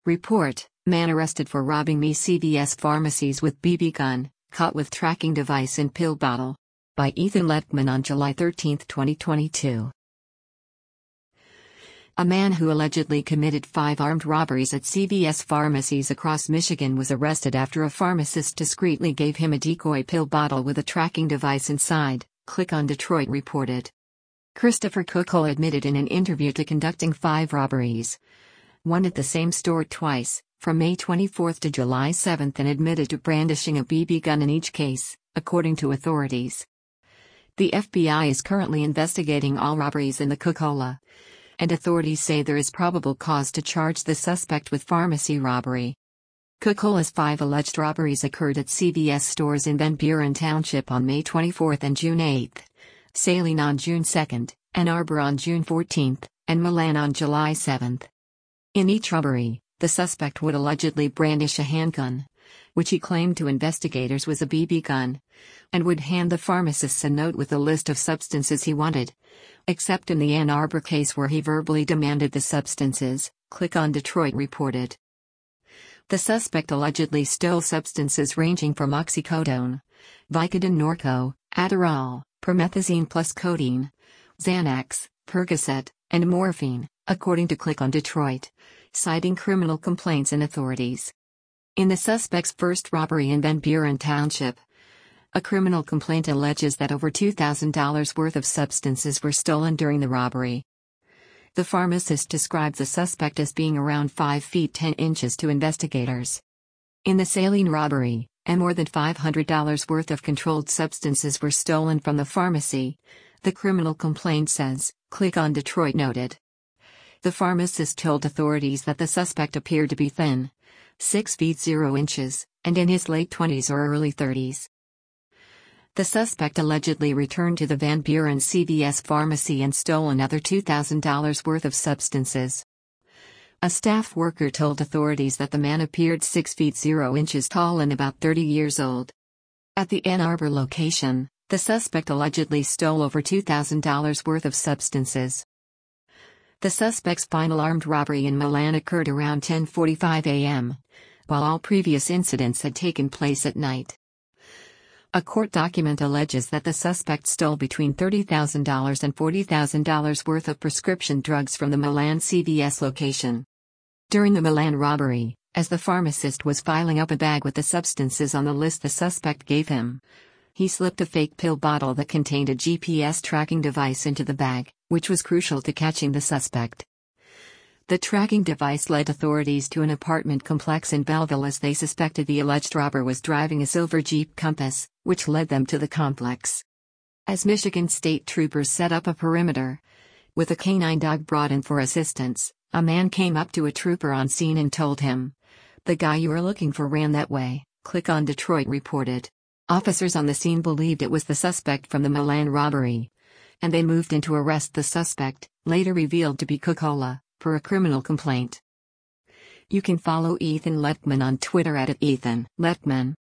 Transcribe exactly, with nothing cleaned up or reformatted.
Report: Man arrested for robbing me C V S pharmacies with B B gun, caught with tracking device in pill bottle. By Ethan Letman on July thirteenth, twenty twenty-two. A man who allegedly committed five armed robberies at C V S pharmacies across Michigan was arrested after a pharmacist discreetly gave him a decoy pill bottle with a tracking device inside, Click on Detroit reported. Christopher Kuchel admitted in an interview to conducting five robberies, one at the same store twice, from May twenty-fourth to July seventh, and admitted to brandishing a B B gun in each case, according to authorities. The F B I is currently investigating all robberies in the Coca-Cola, and authorities say there is probable cause to charge the suspect with pharmacy robbery. Coca-Cola's five alleged robberies occurred at C V S stores in Van Buren Township on May twenty-fourth and June eighth, Saline on June second, Ann Arbor on June fourteenth, and Milan on July seventh. In each robbery, the suspect would allegedly brandish a handgun, which he claimed to investigators was a B B gun, and would hand the pharmacists a note with a list of substances he wanted. Except in the Ann Arbor case where he verbally demanded the substances, Click on Detroit reported. The suspect allegedly stole substances ranging from oxycodone, Vicodin Norco, Adderall, promethazine plus codeine, Xanax, Percocet, and morphine, according to Click on Detroit, citing criminal complaints and authorities. In the suspect's first robbery in Van Buren Township, a criminal complaint alleges that over two thousand dollars worth of substances were stolen during the robbery. The pharmacist described the suspect as being around five feet ten inches to investigators. In the Saline robbery, and more than five hundred dollars worth of controlled substances were stolen from the pharmacy, the criminal complaint says, Click on Detroit noted. The pharmacist told authorities that the suspect appeared to be thin, six feet zero inches, and in his late twenties or early thirties. The suspect allegedly returned to the Van Buren C V S pharmacy and stole another two thousand dollars worth of substances. A staff worker told authorities that the man appeared six feet zero inches tall and about thirty years old. At the Ann Arbor location, the suspect allegedly stole over two thousand dollars worth of substances. The suspect's final armed robbery in Milan occurred around ten forty-five a m, while all previous incidents had taken place at night. A court document alleges that the suspect stole between thirty thousand dollars and forty thousand dollars worth of prescription drugs from the Milan C V S location. During the Milan robbery, as the pharmacist was filing up a bag with the substances on the list the suspect gave him, he slipped a fake pill bottle that contained a G P S tracking device into the bag, which was crucial to catching the suspect. The tracking device led authorities to an apartment complex in Belleville as they suspected the alleged robber was driving a silver Jeep Compass, which led them to the complex. As Michigan state troopers set up a perimeter, with a canine dog brought in for assistance, a man came up to a trooper on scene and told him, "The guy you are looking for ran that way," Click on Detroit reported. Officers on the scene believed it was the suspect from the Milan robbery, and they moved in to arrest the suspect, later revealed to be Coca-Cola, per a criminal complaint. You can follow Ethan Letman on Twitter at Ethan Letman.